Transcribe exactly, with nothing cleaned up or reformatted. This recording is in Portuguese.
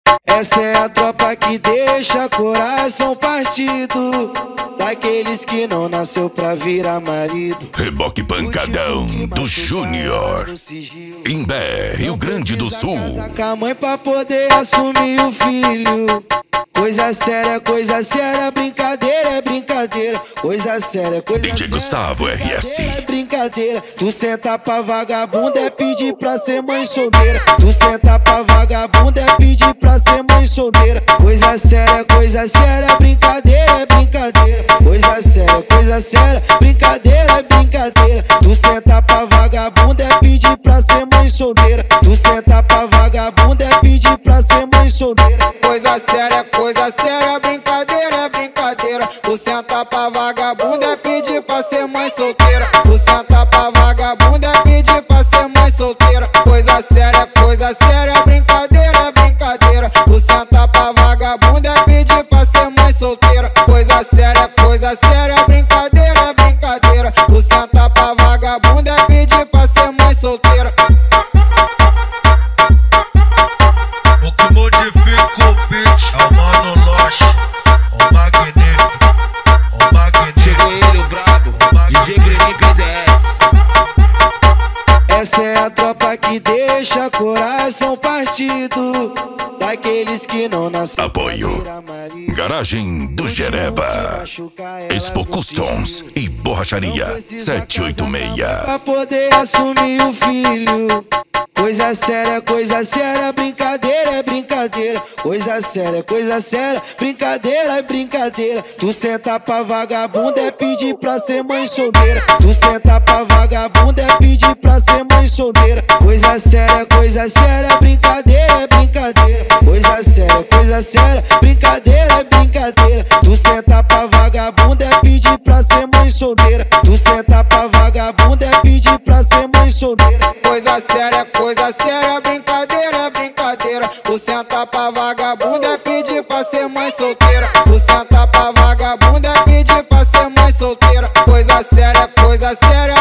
Essa é a tropa que deixa coração partido, daqueles que não nasceu pra virar marido. Reboque pancadão do Júnior, Imbé, Rio Grande do Sul. Casa com a mãe pra poder assumir o filho. Coisa séria, coisa séria, brincadeira é brincadeira. Coisa séria, coisa D J séria, Gustavo R S. é brincadeira. Tu senta pra vagabunda é pedir pra ser mãe solteira. Tu senta pra vagabunda é pedir pra ser mãe solteira. Coisa séria, coisa séria, brincadeira é brincadeira. Coisa séria, coisa séria, brincadeira é brincadeira. Tu senta pra vagabunda é pedir pra ser mãe solteira. Tu senta pra vagabunda é pedir pra ser mãe solteira. Coisa séria, coisa séria, brincadeira é brincadeira. Tu senta pra vagabunda é pedir pra ser mãe solteira. Tu senta pra vagabunda é pedir pra ser mãe solteira. Coisa séria, coisa séria, brincadeira é brincadeira. Tu senta pra vagabunda é pedir pra ser mãe solteira. Coisa séria, coisa séria, brincadeira é brincadeira. Tu senta pra vagabunda é pedir pra ser mãe solteira. O que modifica o beat é o Mano Loche, o magnífico, o magnífico. Chegou ele, o brabo, D J Brenin P Z S. Essa é a tropa que deixa coração partido, daqueles que não nasceu. Apoio Garagem do Jereba, Expo Customs e Borracharia sete oito seis. Pra poder assumir o filho. Coisa séria, coisa séria, brincadeira é brincadeira. Coisa séria, coisa séria, brincadeira é brincadeira. Tu senta pra vagabunda é pedir pra ser mãe solteira. Tu senta pra vagabunda é pedir pra ser mãe solteira. Coisa séria, coisa séria, brincadeira é brincadeira. Coisa séria, coisa séria, brincadeira é brincadeira. Tu senta pra vagabunda é pedir pra ser mãe solteira. Tu senta pra vagabunda é pedir pra ser mãe solteira. Coisa séria, coisa séria, brincadeira é brincadeira. Tu senta pra vagabunda é pedir pra ser mãe solteira. Tu senta pra vagabunda é pedir pra ser mãe solteira. Coisa séria, coisa séria,